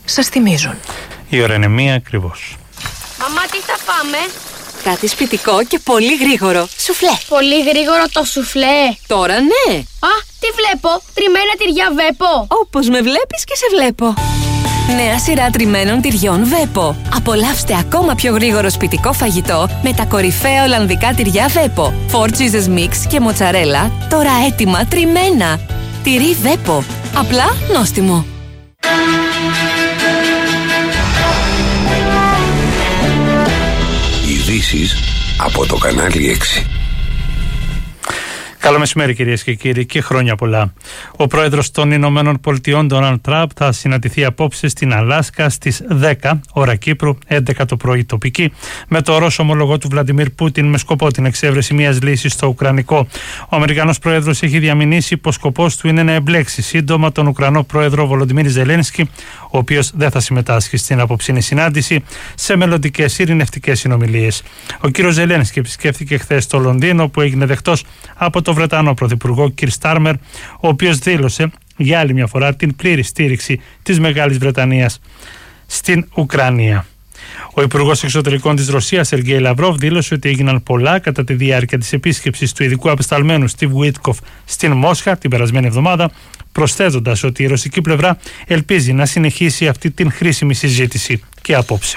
σας θυμίζουν. Η ώρα είναι 1 ακριβώς. Μαμά, τι θα φάμε? Κάτι σπιτικό και πολύ γρήγορο. Σουφλέ. Πολύ γρήγορο το σουφλέ. Τώρα ναι. Α, τι βλέπω? Τριμμένα τυριά Βέπο. Όπως με βλέπεις και σε βλέπω. Νέα σειρά τριμμένων τυριών Βέπο. Απολαύστε ακόμα πιο γρήγορο σπιτικό φαγητό με τα κορυφαία ολλανδικά τυριά Βέπο. 4 cheeses mix και μοτσαρέλα, τώρα έτοιμα τριμμένα. Τυρί Βέπο. Απλά νόστιμο. Ειδήσεις από το κανάλι 6. Καλό μεσημέρι, κυρίες και κύριοι, και χρόνια πολλά. Ο πρόεδρος των Ηνωμένων Πολιτειών, Ντόναλντ Τραμπ, θα συναντηθεί απόψε στην Αλάσκα στις 10 ώρα Κύπρου, 11 το πρωί τοπική, με το Ρώσο ομολογό του Βλαντιμίρ Πούτιν με σκοπό την εξέβρεση μιας λύσης στο Ουκρανικό. Ο Αμερικανός πρόεδρος έχει διαμηνήσει πως σκοπός του είναι να εμπλέξει σύντομα τον Ουκρανό πρόεδρο Βολοντιμίρ Ζελένσκι, ο οποίος δεν θα συμμετάσχει στην απόψινή συνάντηση, σε μελλοντικές ειρηνευτικές συνομιλίες. Ο κύριος Ζελένσκι επισκέφθηκε χθες το Λονδίνο, που έγινε δεχτός από το Βρετανό Πρωθυπουργό Κιρ Στάρμερ, ο οποίος δήλωσε για άλλη μια φορά την πλήρη στήριξη της Μεγάλης Βρετανίας στην Ουκρανία. Ο Υπουργός Εξωτερικών της Ρωσίας, Σεργέη Λαυρόβ, δήλωσε ότι έγιναν πολλά κατά τη διάρκεια της επίσκεψης του ειδικού απεσταλμένου Στιβ Βουίτκοφ στην Μόσχα την περασμένη εβδομάδα, προσθέτοντας ότι η ρωσική πλευρά ελπίζει να συνεχίσει αυτή την χρήσιμη συζήτηση και απόψε.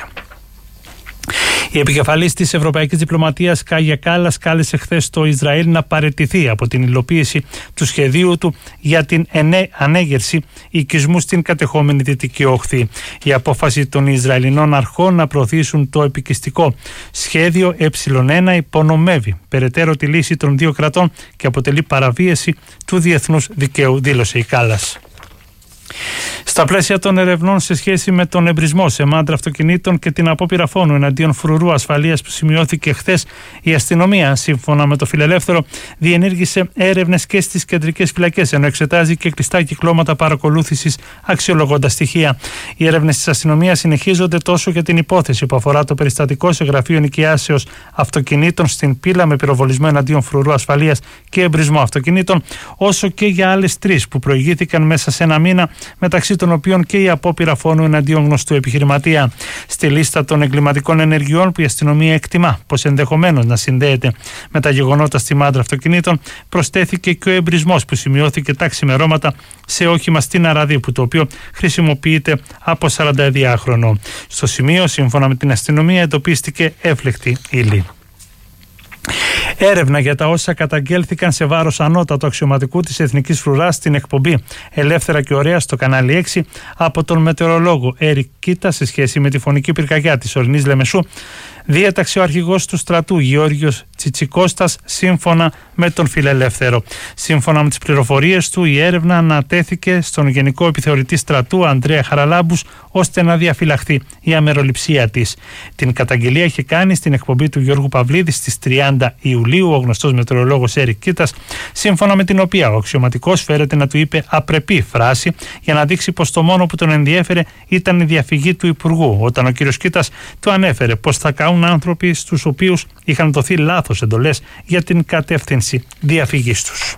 Η επικεφαλής της Ευρωπαϊκής Διπλωματίας, Κάγια Κάλλας, κάλεσε χθες το Ισραήλ να παραιτηθεί από την υλοποίηση του σχεδίου του για την ανέγερση οικισμού στην κατεχόμενη Δυτική Όχθη. Η απόφαση των Ισραηλινών αρχών να προωθήσουν το επικιστικό σχέδιο Ε1 υπονομεύει περαιτέρω τη λύση των δύο κρατών και αποτελεί παραβίαση του διεθνούς δικαίου, δήλωσε η Κάλλας. Στα πλαίσια των ερευνών σε σχέση με τον εμπρισμό σε μάντρα αυτοκινήτων και την απόπειρα φόνου εναντίον φρουρού ασφαλείας που σημειώθηκε χθες, η αστυνομία, σύμφωνα με το Φιλελεύθερο, διενήργησε έρευνες και στις κεντρικές φυλακές, ενώ εξετάζει και κλειστά κυκλώματα παρακολούθησης αξιολογώντας στοιχεία. Οι έρευνες της αστυνομίας συνεχίζονται τόσο για την υπόθεση που αφορά το περιστατικό σε γραφείο νοικιάσεως αυτοκινήτων στην Πύλα με πυροβολισμό εναντίον φρουρού ασφαλείας και εμπρισμό αυτοκινήτων, όσο και για άλλες 3 που προηγήθηκαν μέσα σε ένα μήνα, μεταξύ των οποίων και η απόπειρα φόνου εναντίον γνωστού επιχειρηματία. Στη λίστα των εγκληματικών ενεργειών που η αστυνομία εκτιμά πως ενδεχομένως να συνδέεται με τα γεγονότα στη μάντρα αυτοκινήτων, προσθέθηκε και ο εμπρισμός που σημειώθηκε τα ξημερώματα σε όχημα στην Αραδίπου, το οποίο χρησιμοποιείται από 42χρονο. Στο σημείο, σύμφωνα με την αστυνομία, εντοπίστηκε έφλεκτη ύλη. Έρευνα για τα όσα καταγγέλθηκαν σε βάρος ανώτατου αξιωματικού της Εθνικής Φρουράς στην εκπομπή Ελεύθερα και Ωραία στο κανάλι 6 από τον μετεωρολόγο Έρικ Κίτα σε σχέση με τη φωνική πυρκαγιά της ορεινής Λεμεσού διέταξε ο αρχηγός του στρατού Γεώργιος Τσιτσικώστας, σύμφωνα με τον Φιλελεύθερο. Σύμφωνα με τις πληροφορίες του, η έρευνα ανατέθηκε στον Γενικό Επιθεωρητή Στρατού Ανδρέα Χαραλάμπους, ώστε να διαφυλαχθεί η αμεροληψία της. Την καταγγελία είχε κάνει στην εκπομπή του Γιώργου Παυλίδη στις 30 Ιουλίου ο γνωστός μετεωρολόγος Έρικ Κίτας, σύμφωνα με την οποία ο αξιωματικός φέρεται να του είπε απρεπή φράση για να δείξει πως το μόνο που τον ενδιέφερε ήταν η διαφυγή του Υπουργού, όταν ο κύριος Κίτας του ανέφερε πως θα καούν άνθρωποι στους οποίους είχαν δοθεί λάθος εντολές για την κατεύθυνση διαφυγής τους.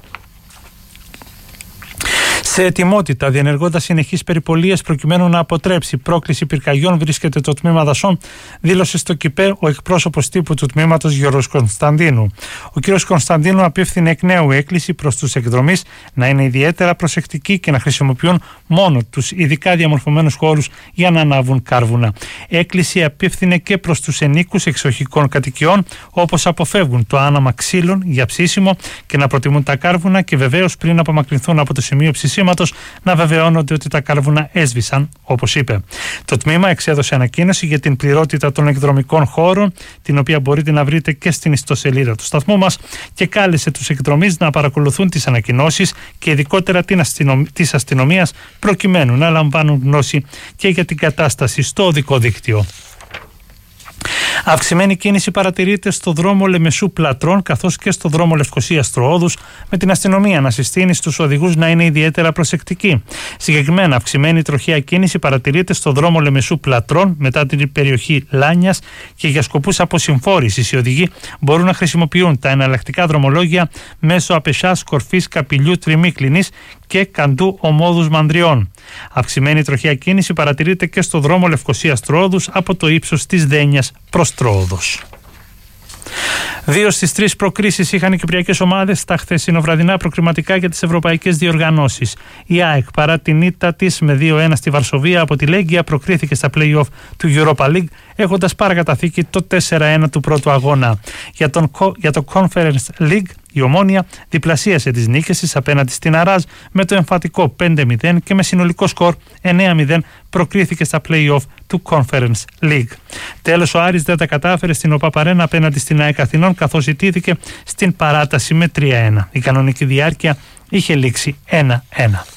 Σε ετοιμότητα, διενεργώντας συνεχείς περιπολίες προκειμένου να αποτρέψει πρόκληση πυρκαγιών, βρίσκεται το τμήμα δασών, δήλωσε στο ΚΙΠΕ ο εκπρόσωπος τύπου του τμήματος Γιώργος Κωνσταντίνου. Ο κ. Κωνσταντίνου απίφθινε εκ νέου έκκληση προς τους εκδρομείς να είναι ιδιαίτερα προσεκτικοί και να χρησιμοποιούν μόνο τους ειδικά διαμορφωμένους χώρους για να ανάβουν κάρβουνα. Έκκληση απίφθινε και προς τους ενίκους εξοχικών κατοικιών, όπως αποφεύγουν το άναμα ξύλων για ψήσιμο και να προτιμούν τα κάρβουνα, και βεβαίως πριν απομακρυνθούν από το σημείο ψησίματος να βεβαιώνονται ότι τα κάρβουνα έσβησαν, όπως είπε. Το τμήμα εξέδωσε ανακοίνωση για την πληρότητα των εκδρομικών χώρων, την οποία μπορείτε να βρείτε και στην ιστοσελίδα του σταθμού μας, και κάλεσε τους εκδρομείς να παρακολουθούν τις ανακοινώσεις και ειδικότερα της αστυνομίας, προκειμένου να λαμβάνουν γνώση και για την κατάσταση στο οδικό δίκτυο. Αυξημένη κίνηση παρατηρείται στο δρόμο Λεμεσού Πλατρών καθώς και στο δρόμο Λευκωσίας Τροόδους, με την αστυνομία να συστήνει στους οδηγούς να είναι ιδιαίτερα προσεκτικοί. Συγκεκριμένα, αυξημένη τροχαία κίνηση παρατηρείται στο δρόμο Λεμεσού Πλατρών μετά την περιοχή Λάνιας, και για σκοπούς αποσυμφόρησης οι οδηγοί μπορούν να χρησιμοποιούν τα εναλλακτικά δρομολόγια μέσω Απεσάς, Κορφής, Καπηλιού, Τριμίκλινης και Καντού Ομόδους Μανδριών. Αυξημένη τροχαία κίνηση παρατηρείται και στο δρόμο Λευκωσίας Τρόοδους από το ύψος της Δένειας προς Τρόοδος. 2 στις 3 προκρίσεις είχαν οι κυπριακές ομάδες στα χθεσινοβραδινά προκριματικά για τις ευρωπαϊκές διοργανώσεις. Η ΑΕΚ, παρά την ήττα της με 2-1 στη Βαρσοβία από τη Λέγκια, προκρίθηκε στα play-off του Europa League, έχοντας παρακαταθήκη το 4-1 του πρώτου αγώνα. Για το Conference League, η Ομόνοια διπλασίασε τις νίκες της απέναντι στην Αράζ με το εμφατικό 5-0 και με συνολικό σκορ 9-0 προκρίθηκε στα play-off του Conference League. Τέλος, ο Άρης δεν τα κατάφερε στην ΟΠΑΠ-Αρένα απέναντι στην ΑΕΚ Αθηνών, καθώς ιτήθηκε στην παράταση με 3-1. Η κανονική διάρκεια είχε λήξει 1-1.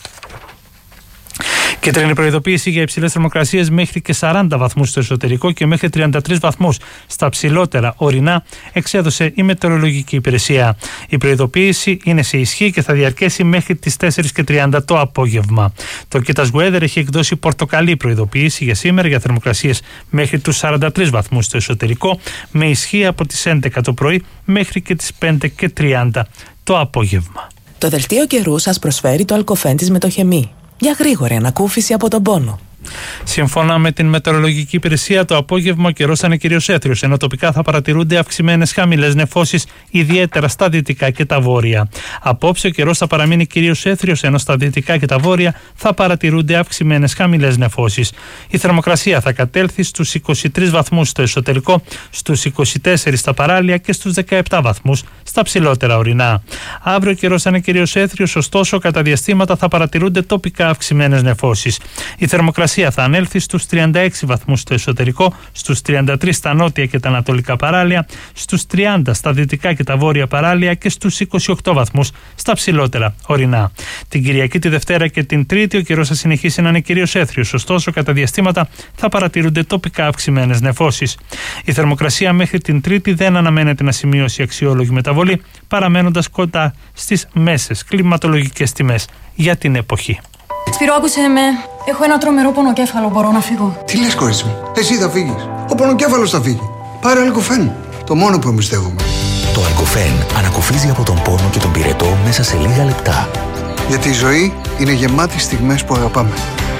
Κίτρινη προειδοποίηση για υψηλές θερμοκρασίες μέχρι και 40 βαθμούς στο εσωτερικό και μέχρι 33 βαθμούς στα ψηλότερα ορεινά εξέδωσε η Μετεωρολογική Υπηρεσία. Η προειδοποίηση είναι σε ισχύ και θα διαρκέσει μέχρι τις 4:30 το απόγευμα. Το Kitas Weather έχει εκδώσει πορτοκαλί προειδοποίηση για σήμερα για θερμοκρασίες μέχρι τους 43 βαθμούς στο εσωτερικό, με ισχύ από τις 11 το πρωί μέχρι και τις 5:30 το απόγευμα. Το δελτίο καιρού σας προσφέρει το Αλκοφέν της Μετοχεμή. Για γρήγορη ανακούφιση από τον πόνο. Σύμφωνα με την Μετεωρολογική Υπηρεσία, το απόγευμα ο καιρός θα είναι κυρίως έθριος, ενώ τοπικά θα παρατηρούνται αυξημένες χαμηλές νεφώσεις, ιδιαίτερα στα δυτικά και τα βόρεια. Απόψε ο καιρός θα παραμείνει κυρίως έθριος, ενώ στα δυτικά και τα βόρεια θα παρατηρούνται αυξημένες χαμηλές νεφώσεις. Η θερμοκρασία θα κατέλθει στους 23 βαθμούς στο εσωτερικό, στους 24 στα παράλια και στους 17 βαθμούς στα ψηλότερα ορεινά. Αύριο ο καιρός θα είναι κυρίως έθριος, ωστόσο κατά διαστήματα θα παρατηρούνται τοπικά αυξημένες νεφώσεις. Η θερμοκρασία θα ανέλθει στους 36 βαθμούς στο εσωτερικό, στους 33 στα νότια και τα ανατολικά παράλια, στους 30 στα δυτικά και τα βόρεια παράλια και στους 28 βαθμούς στα ψηλότερα ορεινά. Την Κυριακή, τη Δευτέρα και την Τρίτη ο καιρός θα συνεχίσει να είναι κυρίως έθριος, ωστόσο κατά διαστήματα θα παρατηρούνται τοπικά αυξημένες νεφώσεις. Η θερμοκρασία μέχρι την Τρίτη δεν αναμένεται να σημειώσει αξιόλογη μεταβολή, παραμένοντας κοντά στις μέσες κλιματολογικές τιμές για την εποχή. Σπύρο, άκουσε με. Έχω ένα τρομερό πονοκέφαλο. Μπορώ να φύγω? Τι λες, κορίτσι μου? Εσύ θα φύγεις. Ο πονοκέφαλος θα φύγει. Πάρε Αλκοφέν. Το μόνο που εμπιστεύομαι. Το Αλκοφέν ανακουφίζει από τον πόνο και τον πυρετό μέσα σε λίγα λεπτά. Γιατί η ζωή είναι γεμάτη στιγμές που αγαπάμε.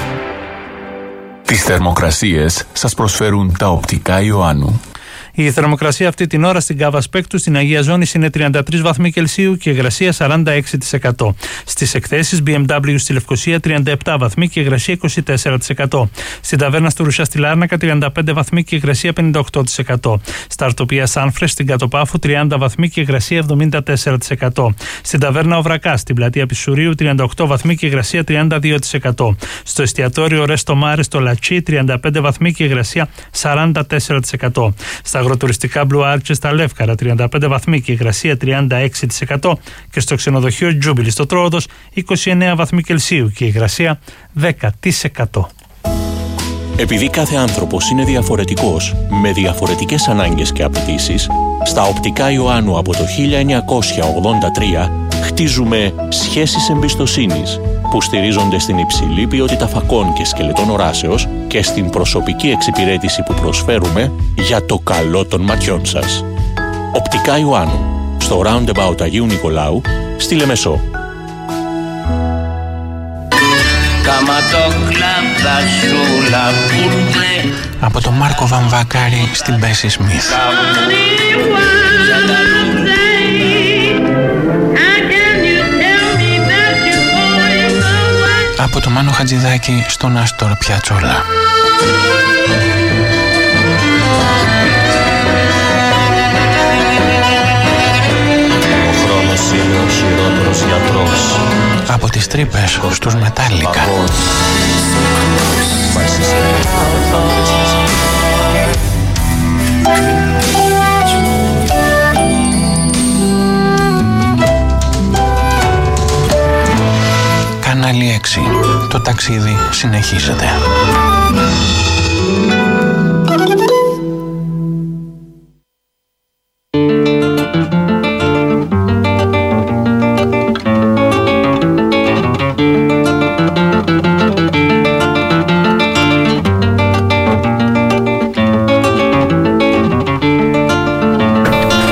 Τις θερμοκρασίες σας προσφέρουν τα οπτικά Ιωάννου. Η θερμοκρασία αυτή την ώρα στην Κάβα Σπέκτου στην Αγία Ζώνης είναι 33 βαθμοί Κελσίου και υγρασία 46%. Στις εκθέσεις BMW στη Λευκοσία 37 βαθμοί και υγρασία 24%. Στην ταβέρνα στο Ρουσιά στη Λάρνακα 35 βαθμοί και υγρασία 58%. Στα Αρτοπία Σάνφρες στην Κατοπάφου 30 βαθμοί και υγρασία 74%. Στην ταβέρνα Οβρακά στην πλατεία Πισουρίου 38 βαθμοί και υγρασία 32%. Στο εστιατόριο Ρέστο Μάρε στο Λατσί 35 βαθμοί και υγρασία 44%. Στα αγροτουριστικά Blue Arches στα Λεύκαρα 35 βαθμοί και υγρασία 36% και στο ξενοδοχείο Τζούμπιλι στο Τρόοδος 29 βαθμοί Κελσίου και υγρασία 10%. Επειδή κάθε άνθρωπος είναι διαφορετικός, με διαφορετικές ανάγκες και απαιτήσεις, στα οπτικά Ιωάννου από το 1983 χτίζουμε σχέσεις εμπιστοσύνης που στηρίζονται στην υψηλή ποιότητα φακών και σκελετών οράσεως και στην προσωπική εξυπηρέτηση που προσφέρουμε για το καλό των ματιών σας. Οπτικά Ιωάννου, στο Roundabout Αγίου Νικολάου, στη Λεμεσό. Από τον Μάρκο Βαμβακάρη στην Πέση Σμιθ. Από το Μάνο Χατζηδάκη στον Άστορ Πιατσόλα. Ο χρόνος είναι ο χειρότερος γιατρός. Από τις τρύπες στους Μετάλλικα. Κανάλι 6. Το ταξίδι συνεχίζεται.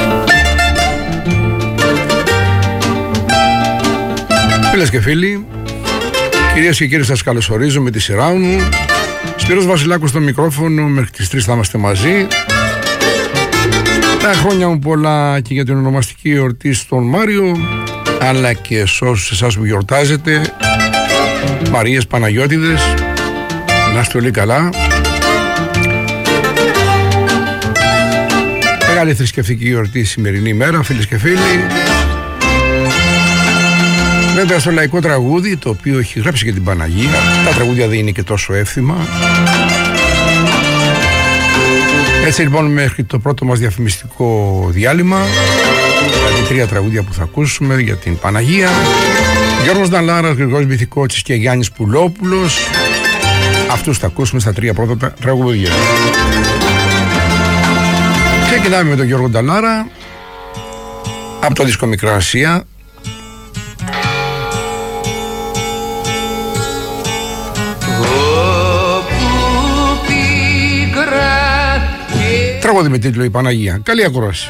Φίλες και φίλοι, Κυρίες και κύριοι, σας καλωσορίζω με τη σειρά μου. Σπύρος Βασιλάκος στο μικρόφωνο, μέχρι τις 3 θα είμαστε μαζί. Τα χρόνια μου πολλά και για την ονομαστική εορτή στον Μάριο, αλλά και σε όσους εσάς που γιορτάζετε, Μαρίες, Παναγιώτιδες, να είστε όλοι καλά. Μεγάλη θρησκευτική εορτή σημερινή ημέρα, φίλες και φίλοι. Βέβαια στο λαϊκό τραγούδι, το οποίο έχει γράψει και την Παναγία. Τα τραγούδια δεν είναι και τόσο εύθυμα. Έτσι λοιπόν μέχρι το πρώτο μας διαφημιστικό διάλειμμα, δηλαδή 3 τραγούδια που θα ακούσουμε για την Παναγία. Γιώργος Νταλάρας, Γρηγόρης Μυθικότσης και Γιάννης Πουλόπουλος. Αυτούς θα ακούσουμε στα 3 πρώτα τραγούδια. Ξεκινάμε με τον Γιώργο Νταλάρα από το δίσκο Μικρά Ασία. Τραγούδι με τίτλο «Η Παναγία». Καλή ακρόαση.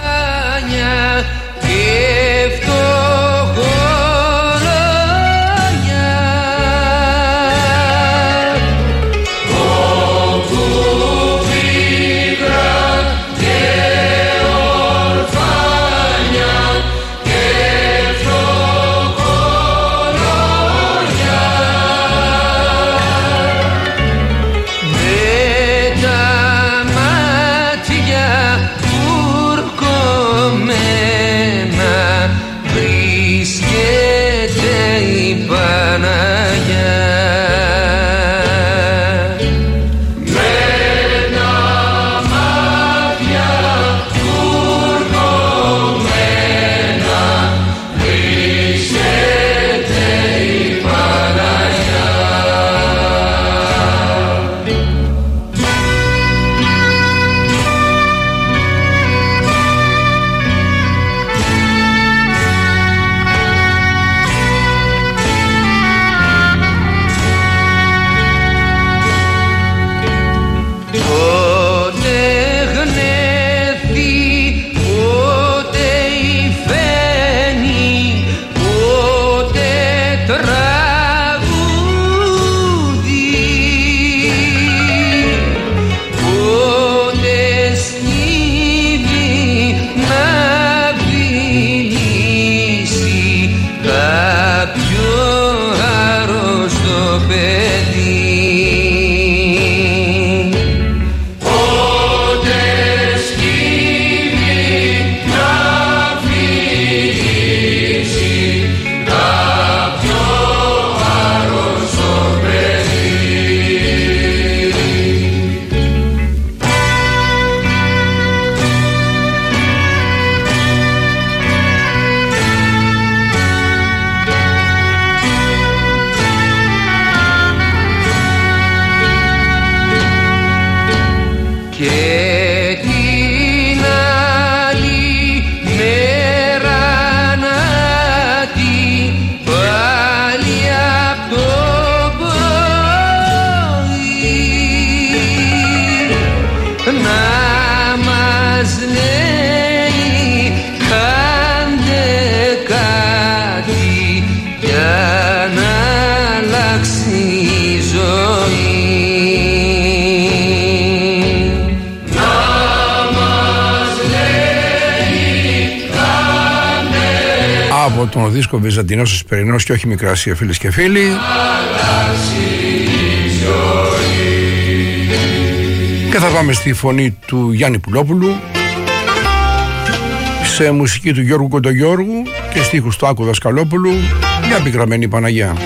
Από τον δίσκο Βυζαντινός Εσπερινός και όχι Μικρά Ασία, φίλες και φίλοι. Και θα πάμε στη φωνή του Γιάννη Πουλόπουλου, σε μουσική του Γιώργου Κοντογιώργου και στίχους του Άκου Δασκαλόπουλου, μια πικραμένη Παναγιά.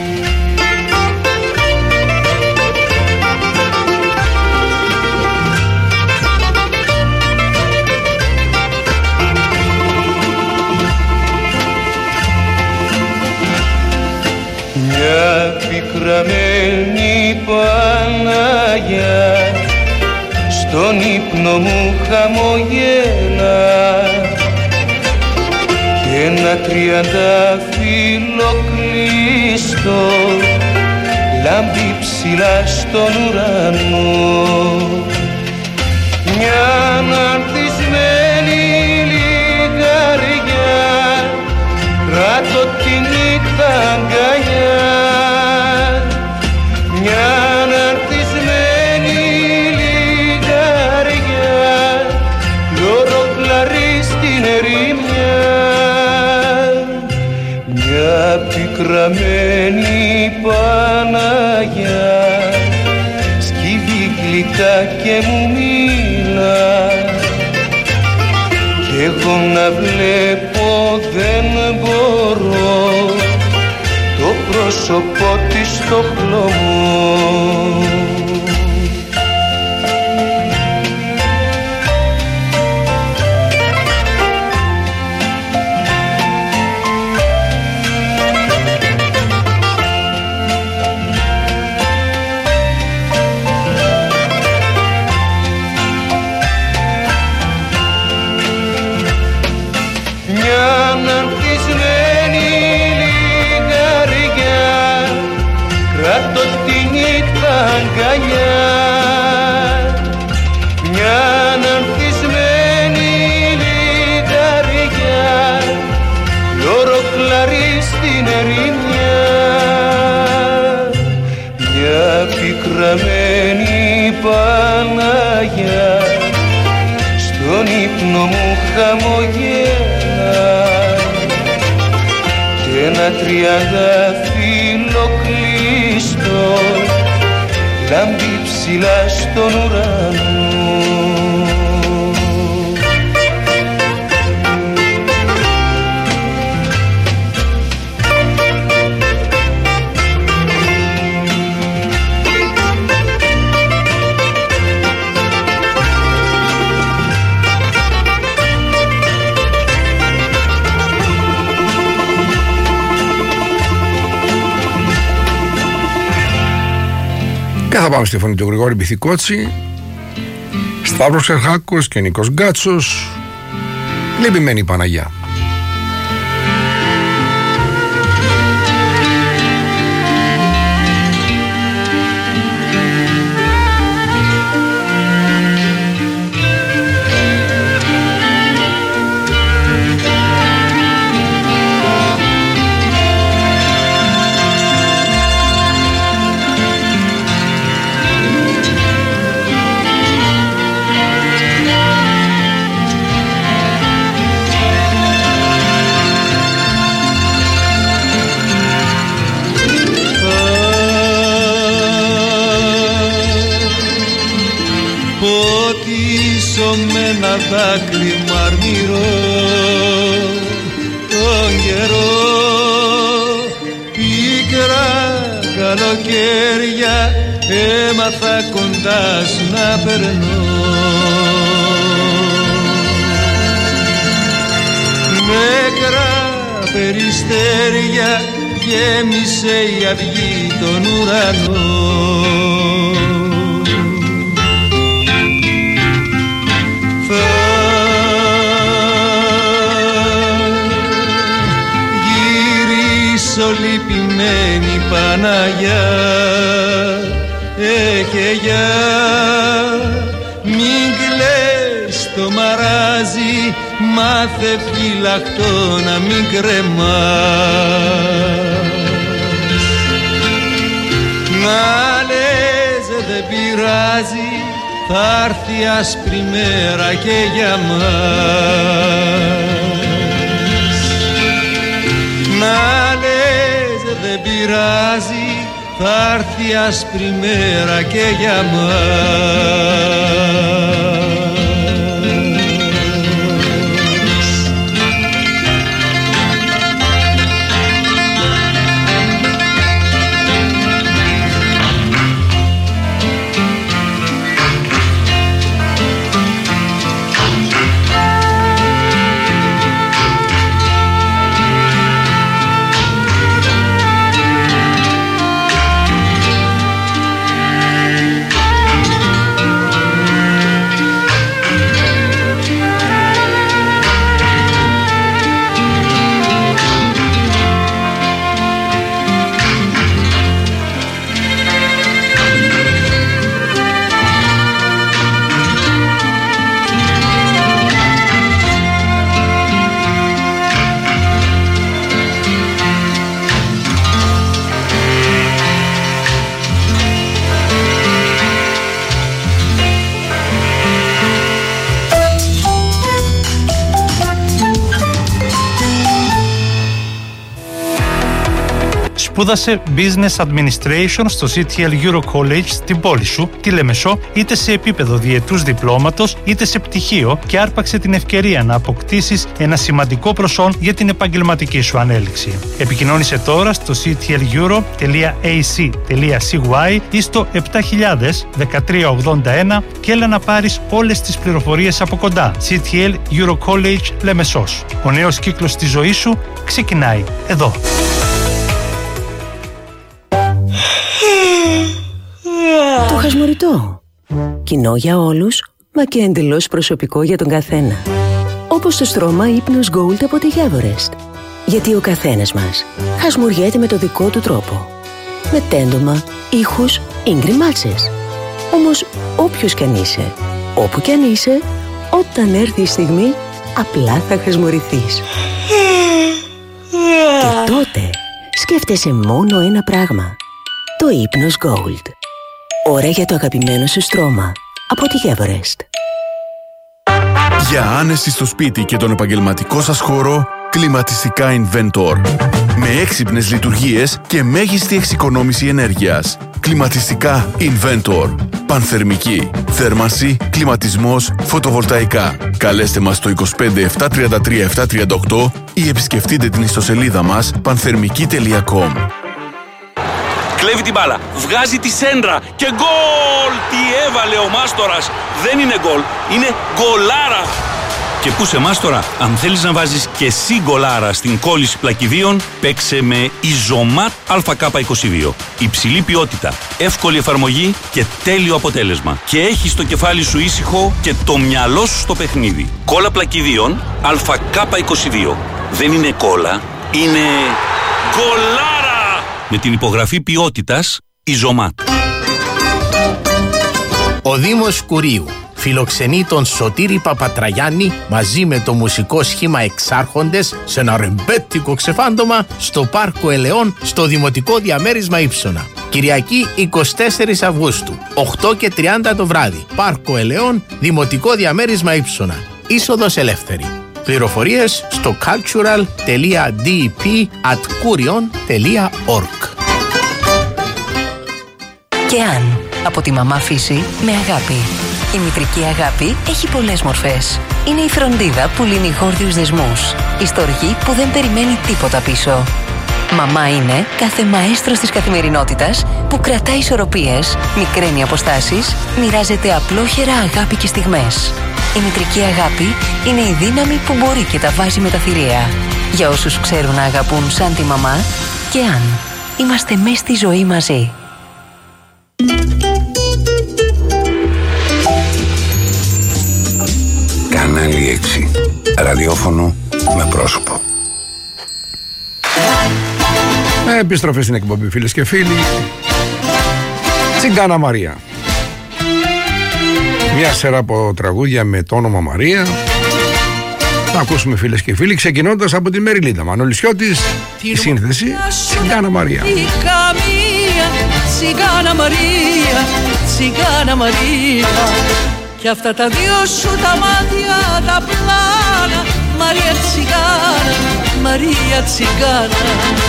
Μια πικραμένη Παναγιά στον ύπνο μου χαμογέλα και ένα τριαντάφυλλο κλείστο λάμπει ψηλά στον ουρανό. Μια αναρτισμένη λιγαριά κράτω τη νύχτα αγκαλιά γλυκά και μου μίλα κι εγώ να βλέπω δεν μπορώ το πρόσωπό της στο χλωμό. Μια ανθισμένη λιγαριά λοροκλαρί στην ερημιά, μια πικραμένη Παναγιά στον ύπνο μου χαμογέλα και ένα τριαντάφυλλο κλειστό λάμπει ψηλά στον ουρανό. Και θα πάμε στη φωνή του Γρηγόρη Μπιθικότσι, Σταύρος Ξερχάκος και Νίκος Γκάτσος, Λυπημένη Παναγιά. Με ένα δάκρυ μαρμυρό τον καιρό, πίκρα καλοκαίρια έμαθα κοντά σου να περνώ. Νεκρά περιστέρια γέμισε η αυγή τον ουρανό. Λυπημένη Παναγιά, έχε γεια, μην κλαις το μαράζι, μάθε φυλαχτό να μην κρεμάς. Να λες δεν πειράζει, θα έρθει άσπρη μέρα και για μας. Να δεν πειράζει, θα έρθει άσπρη μέρα και για μας. Σπούδασε Business Administration στο CTL Euro College στην πόλη σου, τη Λεμεσό, είτε σε επίπεδο διετούς διπλώματος, είτε σε πτυχίο και άρπαξε την ευκαιρία να αποκτήσεις ένα σημαντικό προσόν για την επαγγελματική σου ανέλυξη. Επικοινώνησε τώρα στο ctleuro.ac.cy ή στο 7000 1381 και έλα να πάρεις όλες τις πληροφορίες από κοντά. CTL Euro College Λεμεσός. Ο νέος κύκλος της ζωής σου ξεκινάει εδώ. Το χασμουριτό. Κοινό για όλους, μα και εντελώς προσωπικό για τον καθένα. Όπως το στρώμα ύπνος Gold από τη Everest. Γιατί ο καθένας μας χασμουριέται με το δικό του τρόπο. Με τέντομα, ήχους ή γκριμάτσες. Όμως όποιος κι αν είσαι, όπου κι αν είσαι, όταν έρθει η στιγμή, απλά θα χασμουρηθείς. Και τότε σκέφτεσαι μόνο ένα πράγμα. Το ύπνος Gold. Ώρα για το αγαπημένο σου στρώμα από τη Everest. Για άνεση στο σπίτι και τον επαγγελματικό σας χώρο, κλιματιστικά Inventor. Με έξυπνες λειτουργίες και μέγιστη εξοικονόμηση ενέργειας. Κλιματιστικά Inventor. Πανθερμική, θέρμανση, κλιματισμός, φωτοβολταϊκά. Καλέστε μας στο 25 733 738 ή επισκεφτείτε την ιστοσελίδα μας πανθερμική.com. Κλέβει την μπάλα, βγάζει τη σέντρα και γκολ! Τι έβαλε ο Μάστορας! Δεν είναι γκολ, είναι γκολάρα! Και πού σε Μάστορα, αν θέλεις να βάζεις και εσύ γκολάρα στην κόλληση πλακιδίων, παίξε με Ιζωμάτ ΑΚ22. Υψηλή ποιότητα, εύκολη εφαρμογή και τέλειο αποτέλεσμα. Και έχεις το κεφάλι σου ήσυχο και το μυαλό σου στο παιχνίδι. Κόλλα πλακιδίων ΑΚ22. Δεν είναι κόλλα, είναι γκολάρα! Με την υπογραφή ποιότητας Ιζωμάτ. Ο Δήμος Κουρίου φιλοξενεί τον Σωτήρη Παπατραγιάννη μαζί με το μουσικό σχήμα Εξάρχοντες σε ένα ρεμπέτικο ξεφάντωμα στο Πάρκο Ελαιών στο Δημοτικό Διαμέρισμα Ήψονα. Κυριακή 24 Αυγούστου, 8:30 το βράδυ. Πάρκο Ελαιών, Δημοτικό Διαμέρισμα Ήψονα. Είσοδος ελεύθερη. Πληροφορίες στο cultural.dp@kurion.org. Και αν από τη μαμά φύση με αγάπη. Η μητρική αγάπη έχει πολλές μορφές. Είναι η φροντίδα που λύνει γόρδιους δεσμούς. Η στοργή που δεν περιμένει τίποτα πίσω. Μαμά είναι κάθε μαέστρος της καθημερινότητας που κρατάει ισορροπίες, μικραίνει αποστάσεις, μοιράζεται απλόχερα αγάπη και στιγμές. Η μητρική αγάπη είναι η δύναμη που μπορεί και τα βάζει με τα θηρία. Για όσους ξέρουν να αγαπούν σαν τη μαμά, και αν είμαστε μέσα στη ζωή μαζί. Κανάλι 6. Ραδιόφωνο με πρόσωπο. Επιστροφή στην εκπομπή, φίλες και φίλοι. Τσιγκάνα Μαρία. Μια σειρά από τραγούδια με το όνομα Μαρία. Θα ακούσουμε, φίλες και φίλοι, ξεκινώντας από τη Μεριλίντα Μανολισιώτης, η σύνθεση Τσιγκάνα Μαρία. Τσιγκάνα Μαρία, Τσιγκάνα Μαρία. Κι αυτά τα δυο σου τα μάτια τα πλάνα, Μαρία Τσιγκάνα, Μαρία Τσιγκάνα.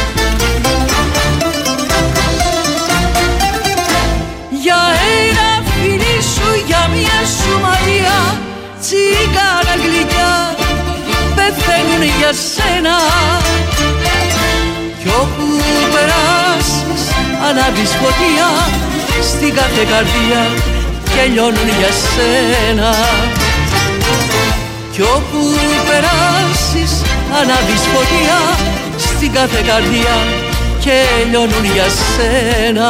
Για ένα φιλί σου, για μια σου μαλλιά, τσιγκάνα γλυκιά, πεθαίνουν για σένα. Κι όπου περάσεις ανάβεις φωτιά στην κάθε καρδιά και λιώνουν για σένα. Κι όπου περάσεις ανάβεις φωτιά στην κάθε καρδιά και λιώνουν για σένα.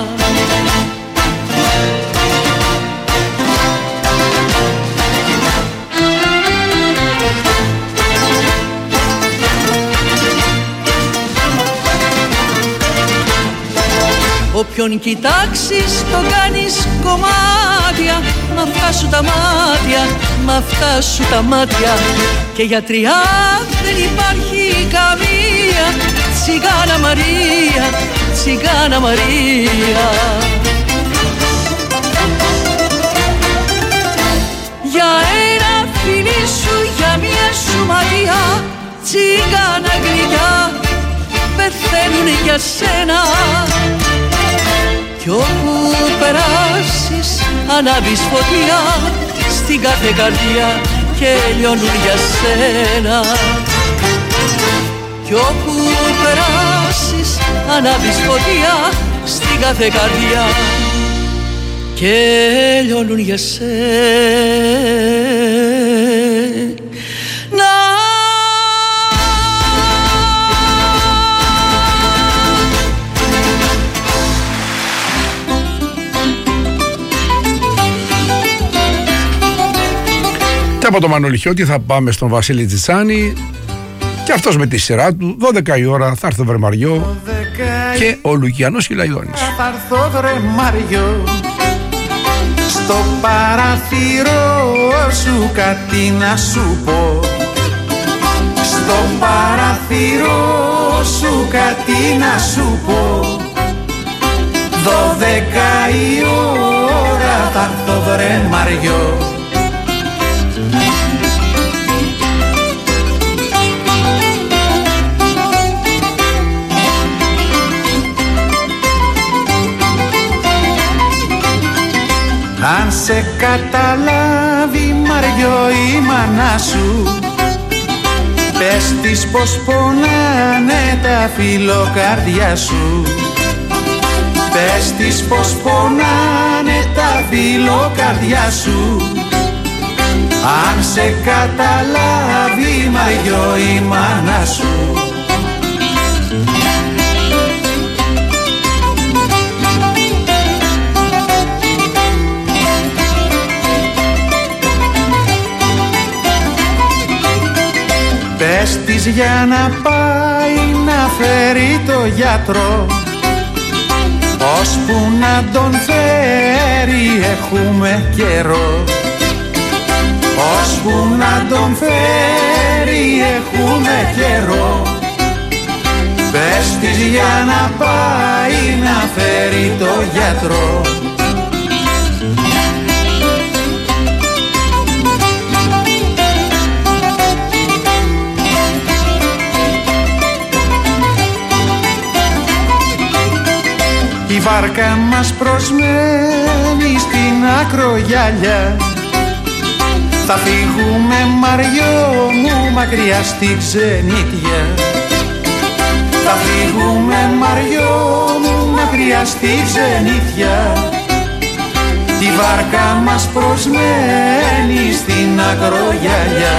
Όποιον κοιτάξεις τον κάνεις κομμάτια, μ' αυτά σου τα μάτια, μ' αυτά σου τα μάτια. Και γιατριά δεν υπάρχει καμία, Τσιγκάνα Μαρία, Τσιγκάνα Μαρία. Για ένα φιλί σου, για μια σου μαλλιά, τσιγκάνα γλυκιά, πεθαίνουν για σένα. Κι όπου περάσεις ανάβεις φωτιά στην κάθε καρδιά και λιώνουν για σένα. Κι όπου περάσεις ανάβεις φωτιά στην κάθε καρδιά και λιώνουν για σένα. Και από το Μανολιχιώτη θα πάμε στον Βασίλη Τζιτσάνη και αυτός με τη σειρά του 12 η ώρα θα έρθω βρε Μαριό και ο Λουκιανός Χιλαϊδόνης. Θα έρθω βρε Μαριό στο παραθυρό σου κάτι να σου πω. Στο παραθυρό σου κάτι να σου πω. 12 η ώρα θα έρθω βρε Μαριό. Αν σε καταλάβει Μαριό η μάνα σου, πες της πως πονάνε τα φιλοκάρδια σου. Πες της πως πονάνε τα φιλοκάρδια σου. Αν σε καταλάβει Μαριό η μάνα σου. Πες της για να πάει να φέρει το γιατρό, ώσπου να τον φέρει έχουμε καιρό. Ώσπου να τον φέρει έχουμε καιρό. Πες της για να πάει να φέρει το γιατρό. Η βάρκα μας προσμένει στην ακρογιαλιά. Θα φύγουμε Μαριό μου μακριά στη ξενιτιά. Θα φύγουμε Μαριό μου μακριά στη ξενιτιά. Η βάρκα μας προσμένει στην ακρογιαλιά.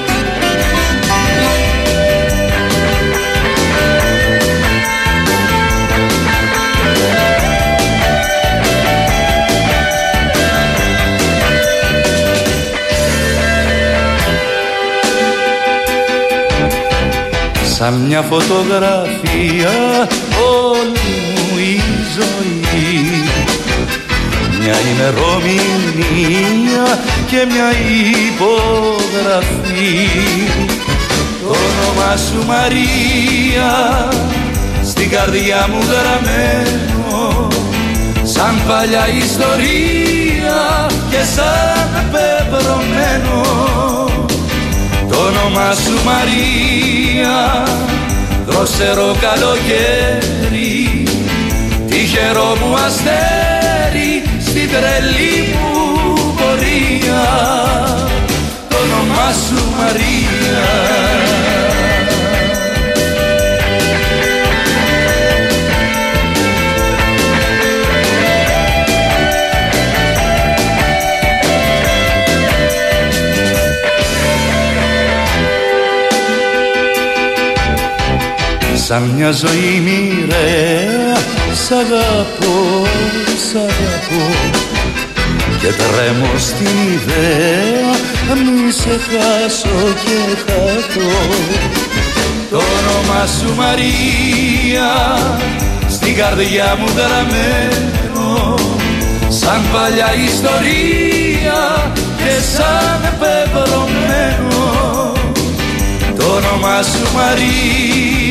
Σαν μια φωτογραφία όλη μου η ζωή, μια ημερομηνία και μια υπογραφή. Το όνομα σου Μαρία στην καρδιά μου γραμμένο, σαν παλιά ιστορία και σαν πεπρωμένο. Το όνομα σου Μαρία, δροσερό καλοκαίρι, τυχερό μου αστέρι στην τρελή μου πορεία. Το όνομα σου Μαρία. Σαν μια ζωή μοιραία σ' αγαπώ, σ' αγαπώ και τρέμω στην ιδέα μη σε χάσω και χαθώ. Το όνομα σου Μαρία στην καρδιά μου γραμμένο, σαν παλιά ιστορία και σαν πεπρωμένο. Το όνομα σου Μαρία